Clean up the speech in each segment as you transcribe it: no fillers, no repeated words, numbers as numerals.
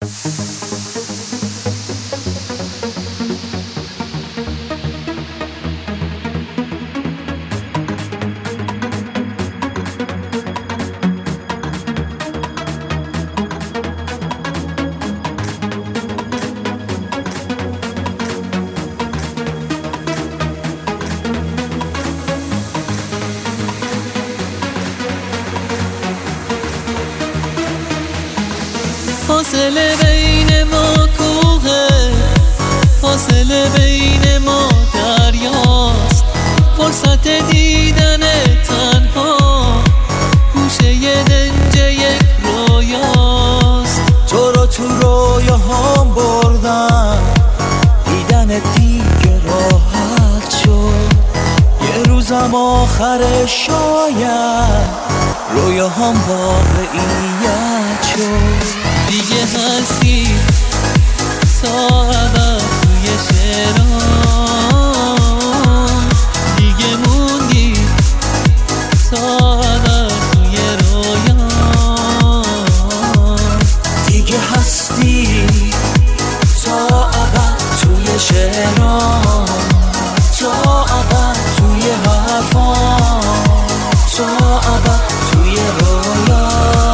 فاصله بین ما کوه، فاصله بین ما دریاست. فرصت دیدن تنها گوشه دنج یک رویاست. تو رو تو رویاهام بردم، دیدن دیگه راحت شد. یه روزم آخرش شاید رویاهام واقعیت شد. دیگه هستی تا ابد توی شعرام، دیگه موندی تا ابد توی رویام. دیگه هستی تا ابد توی شعرام، تا ابد توی حرفام، تا ابد توی رویام.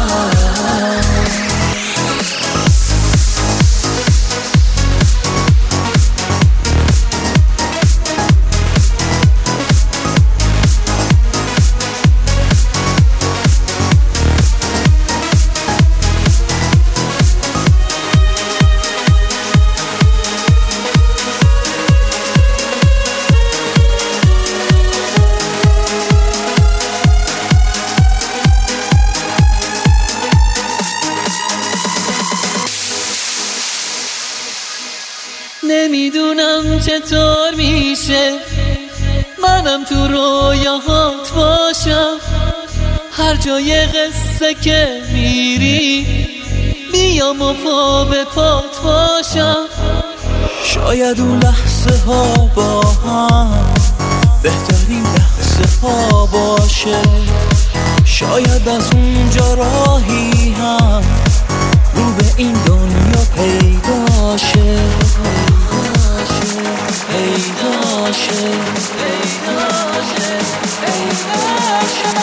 نمیدونم چطور میشه منم تو رویاهات باشم. هر جای قصه که میری بیام و پا به پات باشم. شاید اون لحظه ها با هم بهترین لحظه ها باشه. شاید از اونجا راهی هم رو به این دنیا پیدا شه، پیدا شه، پیدا شه، پیدا شه.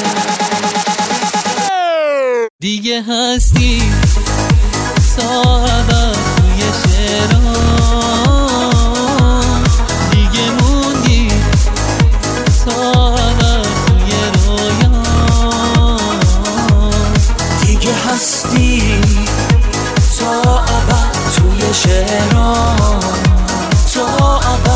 دیگه هستی تا ابد توی شعرام، دیگه موندی تا ابد توی رویام. دیگه هستی تا ابد توی شعرام، تا ابد